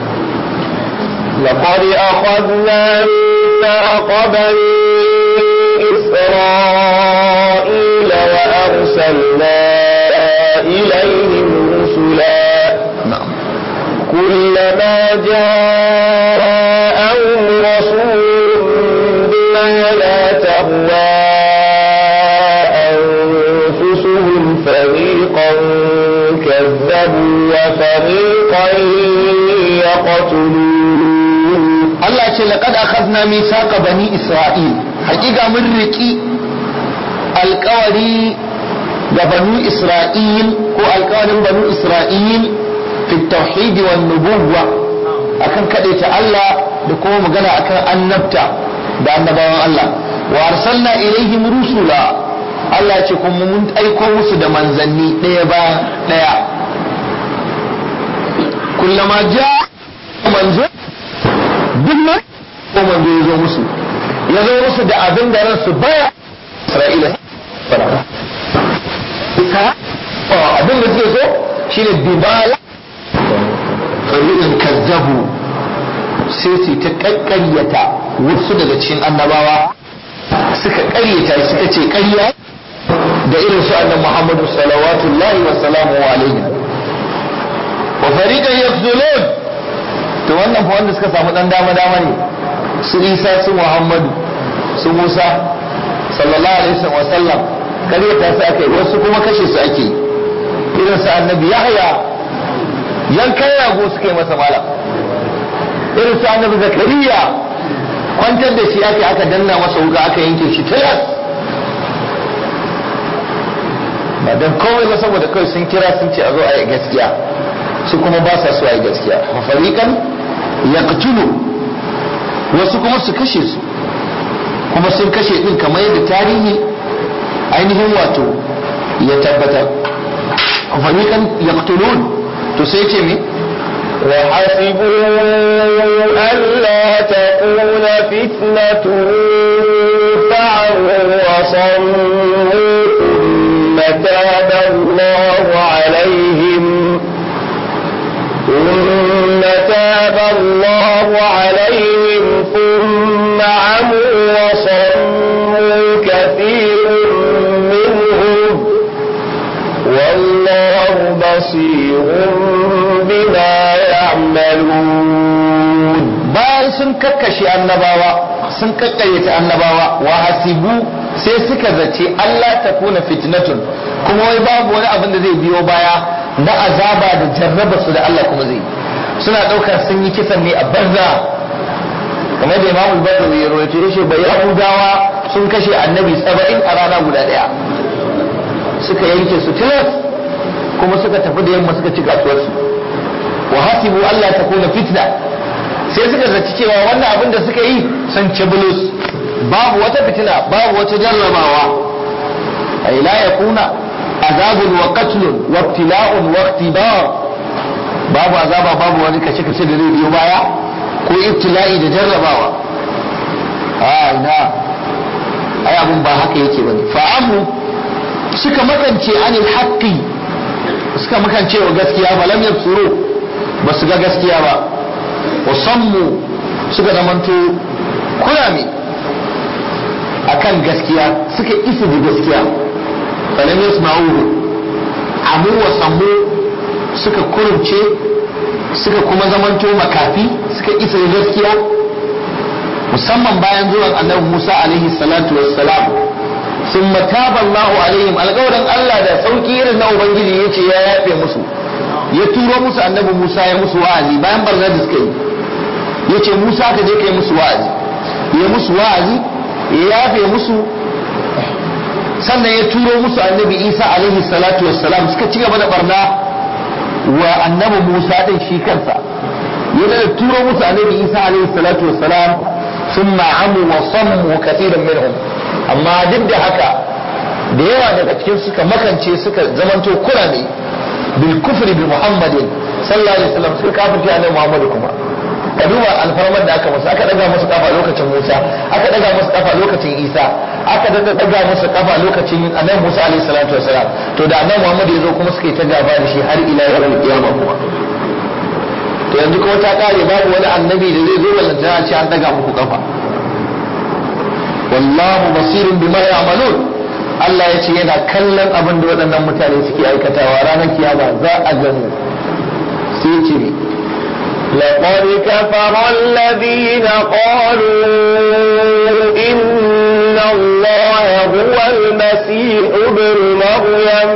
Speaker 2: لقد أخذنا ميثاق بني إسرائيل وأرسلنا إليهم رسلا كلما جاءهم رسول بما لا تهوى أنفسهم فريقا كذبوا وفريقا يقتلون
Speaker 1: Allah ce laqad akhadna mithaqa bani Isra'il hakika mun riki alƙawari da banu Isra'il ko alƙawarin banu Isra'il fi tauhid wan nubuwwa akan kadaita Allah da kuma magana akan annabta da annabawan Allah wa arsalna ilaihim rusula Allah ce kuma mun aiko musu da manzanni ɗaya bayan ɗaya kullama ja manzo duk nan ko manzo ya zo musu ya zo musu da abin da ransu baya Isra'ila abin da suke so shine dibala fari'in kazzabu sai su ta kakkaryata wasu daga cikin annabawa suka karyata suka ce karya da irin su annabi Muhammadu salawatullahi wa salamu alaihi wa fariqan yafzulun to wannan fa wanda suka samu dan dama dama ne su Isa su Muhammadu su Musa sallallahu alaihi wa sallam karyata su ake wasu kuma kashe su ake irin su annabi Yahya yankan rago suka yi masa malam irin su annabi Zakariya kwantar da shi ake aka danna masa wuka aka yanke shi tilas ba dan kawai ba saboda kawai sun kira sun ce a zo a yi gaskiya su kuma ba sa so a yi gaskiya wa fariqan yaqtulu wasu kuma su kashe su kuma sun kashe din kamar yadda tarihi ainihin wato ya tabbatar wa fariqan yaqtulun to sai ce me
Speaker 2: وحسبوا ألا تكون فتنة فعوا وصموا ثم تاب الله عليهم ثم تاب الله عليهم ثم عموا وصموا كثير منهم والله بصير بما يعملون
Speaker 1: bayan sun kakkashe annabawa sun kakkayyata annabawa wa hasibu sai suka zace Allah ta kuna fitnatun kuma wai babu wani abin da zai biyo baya na azaba da jarraba su da Allah kuma zai suna daukar sun yi kisan ne a banza kamar da Imam al-Badawi ya rawaito yace bai Yahudawa sun kashe annabi saba'in a rana guda daya suka yanke su tilas kuma suka tafi da yamma suka ci kasuwar su wa hasibu Allah ta kuna fitna sai suka zaci cewa wannan abin da suka yi sun ci bulus babu wata fitina babu wata jarrabawa ay la yakuna azabun wa qatlun wa ibtila'un wa ikhtibar babu azaba babu wani kace kace da zai biyo baya ko ibtila'i da jarrabawa a ina ai abun ba haka yake bane fa'amu suka makance anil haqqi suka makance wa gaskiya ba lam yabsuru ba su ga gaskiya ba wasammu suka zamanto kurame akan gaskiya suka isa da gaskiya falam yasma'uhu amu wasammu suka kurumce suka kuma zamanto makafi suka isa da gaskiya musamman bayan zuwan annabi Musa alaihi salatu wassalam sun mataba Allahu alaihim alƙawarin Allah da sauki irin na ubangiji yace ya yafe musu ya turo musu annabi Musa ya musu wa'azi bayan barna da suka yi ya ce Musa ka je ka yi musu wa'azi ya musu wa'azi ya yafe musu sannan ya turo musu annabi Isa alaihi salatu wassalam suka ci gaba da barna wa annabi Musa din shi kansa ya da turo musu annabi Isa alaihi salatu wassalam thumma amu wa sammu kathiran minhum amma duk da haka da yawa daga cikin suka makance suka zamanto kurame bil kufri bi Muhammadin sallallahu alaihi wasallam suka kafirci annabi Muhammad kuma ka duba alfarmar da aka musu, aka daga musu kafa lokacin Musa, aka daga musu kafa lokacin Isa, aka daga musu kafa lokacin annabi Musa alaihi salatu wasalam. To da annabi Muhammad ya zo kuma suka yi ta gaba da shi har ila yawmil qiyamah kuma. To yanzu kuma ta kare babu wani annabi da zai zo ballanta a ce an daga muku kafa. Wallahu basirun bima ya'malun. Allah ya ce yana kallon abin da waɗannan mutane suke aikatawa ranar kiyama za a gamu. Sai ce ne
Speaker 2: لقد كفر الذين قالوا إن الله هو المسيح ابن مريم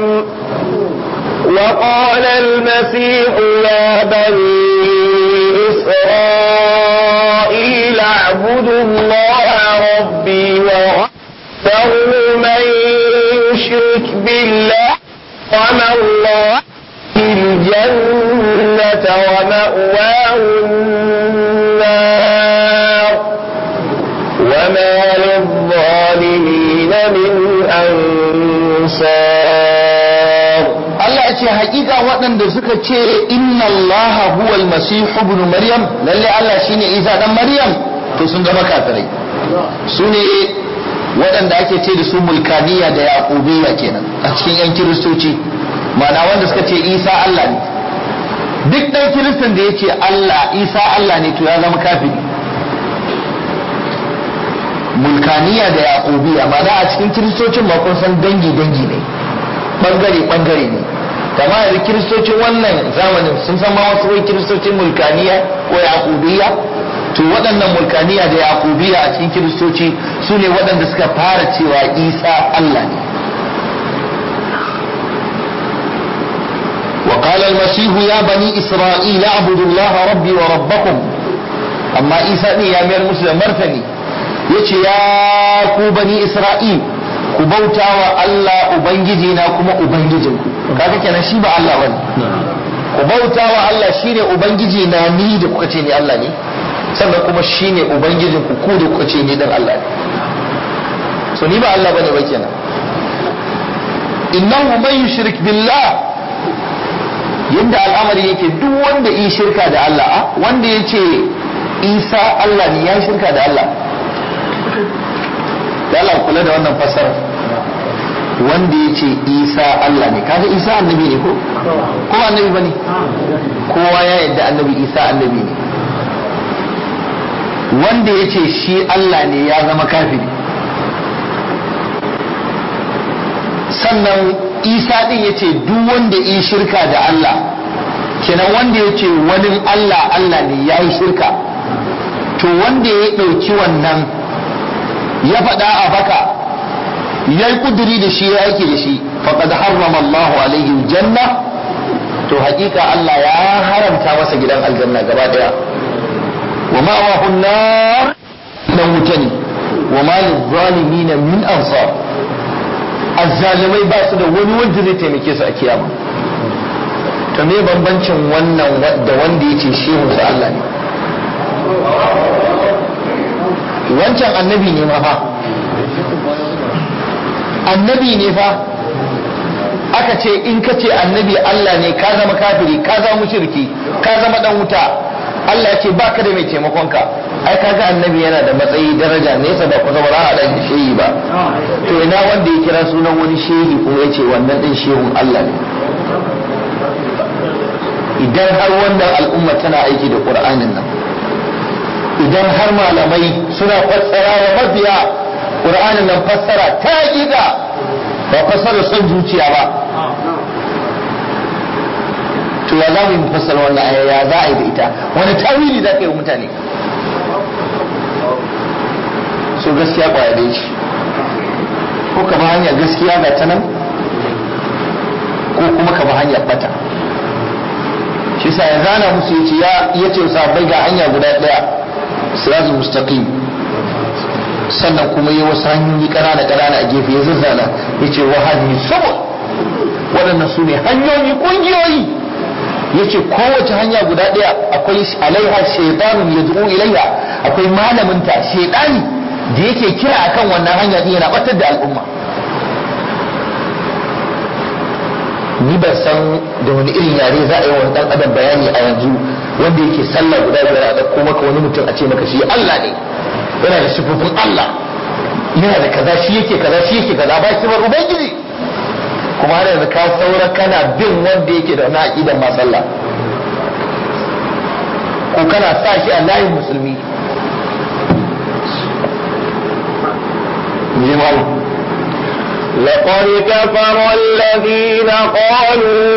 Speaker 2: وقال المسيح يا بني إسرائيل اعبدوا الله ربي وربه من يشرك بالله وما الله في الجنة ومأواه النار وما للظالمين من أنصار.
Speaker 1: Allah ya ce hakika waɗanda suka ce inna Allah huwa al-masih ibn Maryam, lalle Allah shine Isa dan Maryam, to sun zama kafirai. Su ne waɗanda ake ce da su mulkaniya da yaqubiyya kenan a cikin yan kiristoci, ma'ana wanda suka ce Isa Allah ne. Duk ɗan kiristan da yake Allah Isa Allah ne to ya zama kafiri. Mulkaniya da yaqubiyya, ma'ana a cikin kiristocin ma kun san dangi dangi ne, bangare bangare ne. Kama da kiristocin wannan zamanin sun san ma wasu wai kiristocin mulkaniya ko yaqubiyya. To waɗannan mulkaniya da yaqubiyya a cikin kiristoci su ne waɗanda suka fara cewa Isa Allah ne. وقال المسيح يا بني إسرائيل اعبدوا الله ربي وربكم. أما عيسى يا مير مسلم مرتني يتي يا كو بني إسرائيل ku bauta wa Allah Ubangiji na kuma Ubangijinku. Kaga kenan shi ba Allah bane. Ku bauta wa Allah shine Ubangiji na ni da kuka ce ni Allah ne, sannan kuma shine Ubangijinku ku da kuka ce ni dan Allah ne. So ni ba Allah bane ba kenan. Innahu man yushrik billah, yadda al'amari yake duk wanda yi shirka da Allah, wanda ya ce Isa Allah ne ya shirka da Allah. Da Allah kula da wannan fasara, wanda ya ce Isa Allah ne, kaga Isa annabi ne ko? Ko annabi bane? Kowa ya yadda annabi Isa annabi ne. Wanda ya ce shi Allah ne ya zama kafiri. Sannan Isa din ya ce duk wanda yi shirka da Allah, kenan wanda ya ce wani Allah Allah ne ya yi shirka, to wanda ya ɗauki wannan ya faɗa a baka ya yi kuduri da shi ya aiki da shi, faqad harrama Allahu alaihi janna, to hakika Allah ya haramta masa gidan aljanna gaba daya. Wa ma'awahu an-nar, dan wuta ne. Wa ma lil-zalimin min ansar, azzalimai ba su da wani wanda zai taimake su a kiyama. To me bambancin wannan da wanda yace shehu sa Allah ne? Wancan annabi ne ma fa, annabi ne fa, aka ce in ka ce annabi Allah ne ka zama kafiri, ka zama mushriki, ka zama dan wuta. Allah ya ce ba ka da mai taimakonka. Ai kaga annabi yana da matsayi daraja nesa ba ku zama ra'a da shehi ba. To ina wanda ya kira sunan wani shehi kuma ya ce wannan din shehun Allah ne? Idan har wannan al'umma tana aiki da Qur'anin nan, idan har malamai suna fassara wa mabiya Qur'anin nan fassara ta hakika ba fassara son zuciya ba, to ya za mu yi fassara wannan aya, ya za a yi da ita, wani tawili za ka yi wa mutane? So gaskiya kwaya da shi, ko ka ba hanyar gaskiya ga ta nan, ko kuma ka ba hanyar bata. Shi sa ya zana musu ya ce sabai ga hanya guda daya, siratul mustaqim, sannan kuma yi wasu hanyoyi kanana kanana a gefe ya zazzana ya ce wa hadi sabon, waɗannan su ne hanyoyi ƙungiyoyi. Ya ce kowace hanya guda ɗaya akwai alaiha shaitanun ya zuɓo ilayya, akwai malaminta shaitani da yake kira akan wannan hanya ɗin yana ɓatar da al'umma. Ni ban san da wani irin yare za a yi wa ɗan adam bayani a yanzu wanda yake sallah guda biyar a ɗauko maka wani mutum a ce maka shi Allah ne yana da sifofin Allah yana da kaza shi yake kaza shi yake kaza ba shi ba ubangiji kuma har yanzu ka saura kana bin wanda yake da wani aqidan ma sallah ko kana sa shi a layin musulmi
Speaker 2: لقد كفر الذين قالوا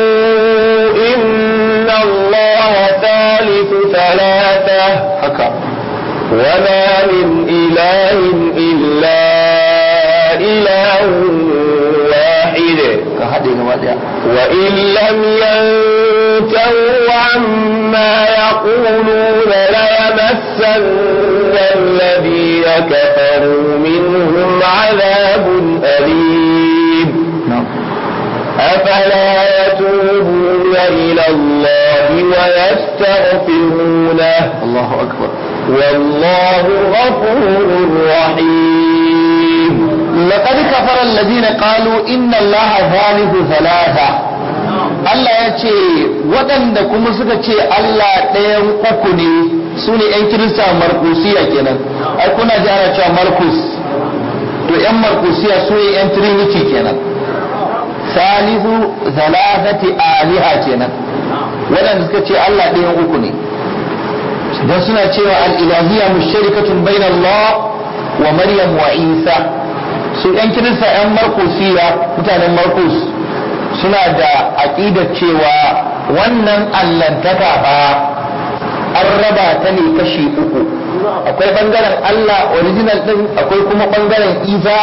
Speaker 2: إن الله ثالث ثلاثة وما من إله إلا إله واحد وإن لم ينتهوا عما يقولون ليمسن الذين كفروا منهم عذاب أليم أفلا يتوبون إلى الله ويستغفرونه
Speaker 1: الله أكبر
Speaker 2: والله غفور رحيم
Speaker 1: لقد كفر الذين قالوا إن الله ثالث ثلاثة Allah ya ce waɗanda kuma suka ce Allah ɗayan uku ne su ne ‘yan kirista markusiya kenan ai kuna ji ana cewa markus to ‘yan markusiya su ne ‘yan trinity kenan salisu zalazati aliha kenan waɗanda suka ce Allah ɗayan uku ne don suna cewa al'ilahiyya musharikatun bain Allah wa Maryam wa Isa su ‘yan kirista ‘yan markusiya mutanen markus suna da aƙidar cewa wannan allantaka ba an raba ta ne kashi uku akwai ɓangaren Allah original ɗin akwai kuma ɓangaren Isa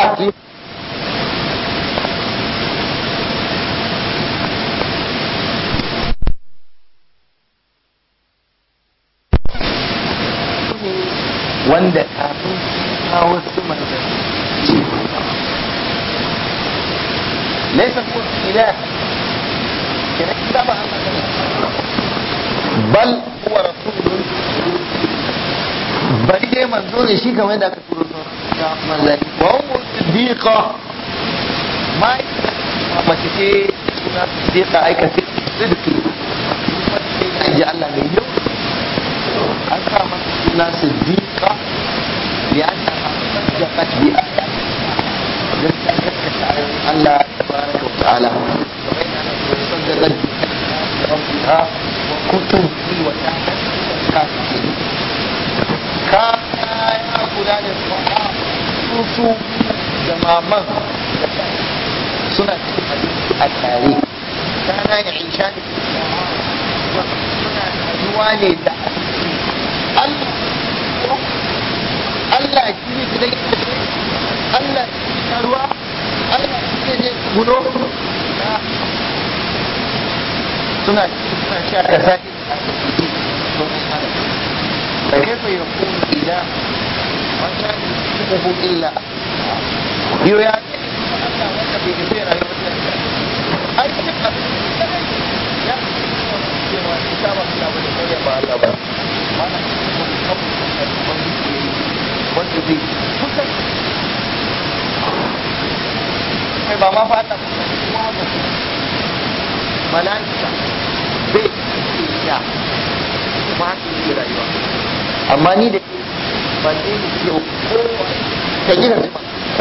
Speaker 1: wanda kafin kawo su manzanni ليس هو إله كتاب بل هو رسول بل دي منظور شيء كمان ده كتور وهم صديقة ما ما تجي صديقة أي كثير صدقي جعل الله مليون أكثر من صديقة لأنها صدقت بآيات الله تبارك وتعالى وبين أن صدقت ربها وكتبه وتعالى كان يأكلان الطعام سوسو زماما سنة التاريخ كان يعيشان في الطعام سنة أجواني Allah shi ne gidan Allah shi ne ruwa Allah shi ne gudo suna suna sha da sake da kaifa ya kuma ila wanda ya kuma illa yau ya ce Allah wanda bai ga sai rayuwar da ai cikin abin da ya cewa ita ba ta ba da kai ba Allah ba mana wanda zai kusa kai ba ma fata kuma haka su mala'ika bai iya kuma haka yi rayuwa amma ni da ke ba ne ne ke kowa ta gina zima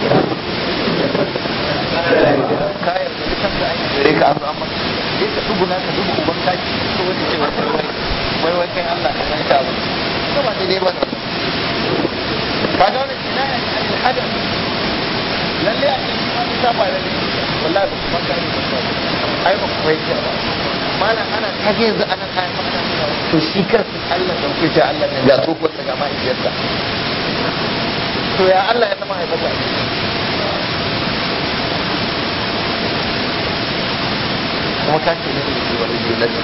Speaker 1: kayan da dukkan da ake gare ka azu amma sai ka dubuna ka dubu uban kaji ko wani ce wai wai kai Allah ka san ta ba kuma daidai ba ne kaga wannan kinaya ne al-hada lalle a cikin wani saba da ne wallahi ba kuma kai ai ba kuma yake ba malam ana kage yanzu ana kai maka to shi kansa Allah da kuke ce Allah ne ga to ko daga mai yadda to ya Allah ya zama haifata kuma ka ce ne da wani jilati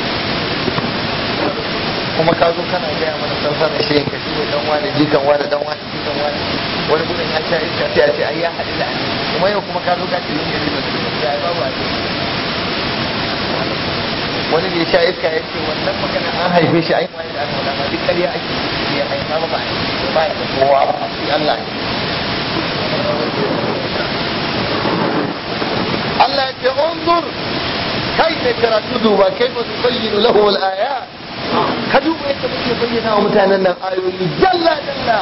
Speaker 1: kuma ka zo kana gaya mana sarfa da shi ka shi dan wani jikan wani dan wani jikan wani wani gudun ya sha iska sai a ce ai ya haɗu da kuma yau kuma ka zo ka ce yin gari da ya babu a wani da ya sha iska ya ce wannan magana an haife shi ai wani da aka wadama duk ƙarya ake ya haifa ba ba ba ya da kowa ba sai Allah Allah ya ce unzur kai ne karatu duba kai ba su bayyana lahu al-ayat ka duba yadda muke bayyana wa mutanen nan ayoyi jalla jalla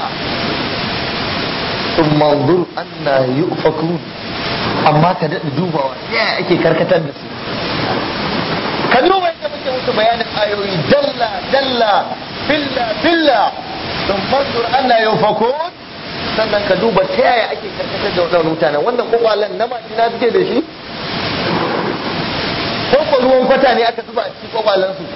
Speaker 1: thumma anzur anna yufakun amma ka daɗa dubawa yaya ake karkatar da su ka duba yadda muke musu bayanin ayoyi dalla dalla billa billa thumma anzur anna yufakun sannan ka duba ta yaya ake karkatar da wadannan mutanen wannan kokwalan na majina suke da shi ko ruwan kwata ne aka zuba a cikin kokwalan su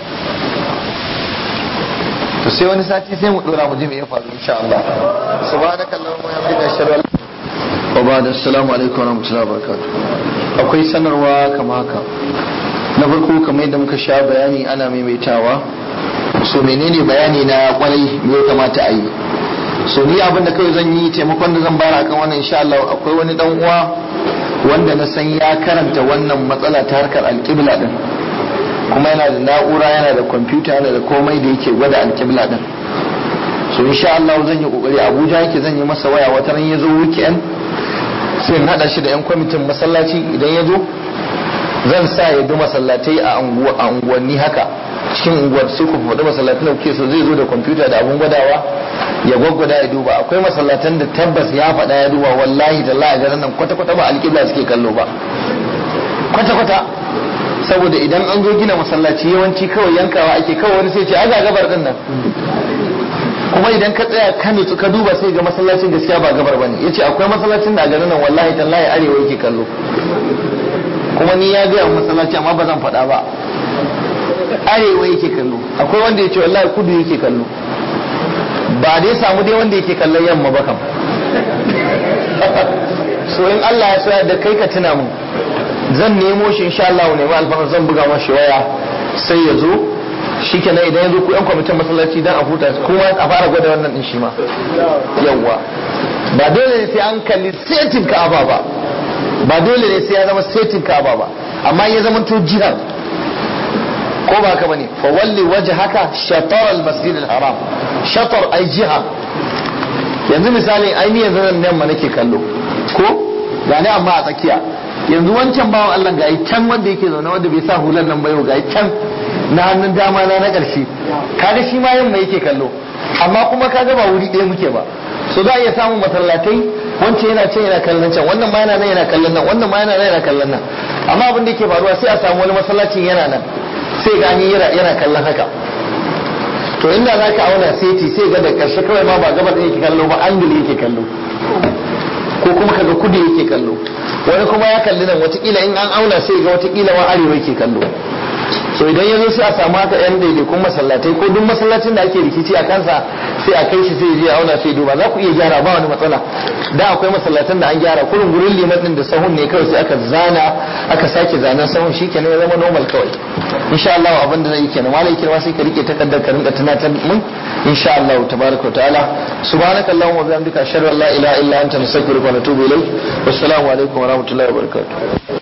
Speaker 1: to sai wani sati sai mu dora mu ji me ya faru insha Allah subhanakallahumma wa bihamdika ashhadu an wa ba'da assalamu alaikum wa rahmatullahi wa barakatuh akwai sanarwa kamar haka na farko kamar yadda muka sha bayani ana maimaitawa so menene bayani na kwarai me ya kamata a yi so ni abin da kai zan yi taimakon da zan bara akan wannan insha Allah akwai wani dan uwa wanda na san ya karanta wannan matsala ta harkar alƙibla din kuma yana da na'ura yana da kwamfuta yana da komai da yake gwada alƙibla din so insha Allah zan yi kokari Abuja yake zan yi masa waya wata ran yazo weekend sai in hada shi da yan kwamitin masallaci idan yazo zan sa ya bi masallatai a unguwanni haka cikin unguwar sai ku faɗi masallatin da kuke so zai zo da kwamfuta da abun gwadawa ya gwaggwada ya duba akwai masallatan da tabbas ya faɗa ya duba wallahi tallahi a garin nan kwata-kwata ba alƙibla suke kallo ba kwata-kwata saboda idan an zo gina masallaci yawanci kawai yankawa ake kawai wani sai ce a ga gabar din nan kuma idan ka tsaya ka nutsu ka duba sai ga masallacin gaskiya ba gabar bane yace akwai masallacin da a garin nan wallahi tallahi arewa yake kallo kuma ni ya ga masallaci amma ba zan faɗa ba arewa yake kallo akwai wanda yace wallahi kudu yake kallo ba dai samu dai wanda yake kallon yamma ba kam so in Allah ya so da kai ka tuna mu zan nemo shi insha Allah ne ma alfahar zan buga mashi waya sai ya zo shikenan idan ya zo ku yan kwamitin masallaci dan a huta kuma a fara gwada wannan din shi ma yawa ba dole ne sai an kalli setin Ka'aba ba ba dole ne sai ya zama setin Ka'aba ba amma ya zama to jihar ko ba haka bane fa walli wajhaka shatar al-masjid al-haram shatar ai jiha yanzu misali ai ni yanzu nan ma nake kallo ko gani amma a tsakiya yanzu wancan bawan Allah ga can wanda yake zaune wanda bai sa hular nan ba yau ga can na hannun dama na na karshe kaga shi ma yamma yake kallo amma kuma kaga ba wuri ɗaya muke ba so za a iya samun masallatai wancan yana can yana kallon can wannan ma yana nan yana kallon nan wannan ma yana nan yana kallon nan amma abin da yake faruwa sai a samu wani masallacin yana nan sai gani yana kallon haka to inda za ka auna seti sai ga da karshe kawai ma ba gabar yake kallo ba angle yake kallo ko kuma kaga kudu yake kallo wani kuma ya kalli nan watakila in an auna sai ga watakila ma arewa yake kallo so idan ya zo sai a samu haka yan daidaikun masallatai ko duk masallacin da ake rikici a kansa sai a kai shi sai je auna sai duba za ku iya gyara ba wani matsala da akwai masallatan da an gyara kurin gurin liman din da sahun ne kawai sai aka zana aka sake zanen sahun shikenan ya zama normal kawai insha Allah abin da zai yi kenan malai kirma sai ka rike takardar ka rinka tunatar mun insha Allah tabaraka wa ta'ala subhanakallahumma wa bihamdika ashhadu an la ilaha illa anta nastaghfiruka wa natubu ilayk wassalamu alaikum wa rahmatullahi wa barakatuh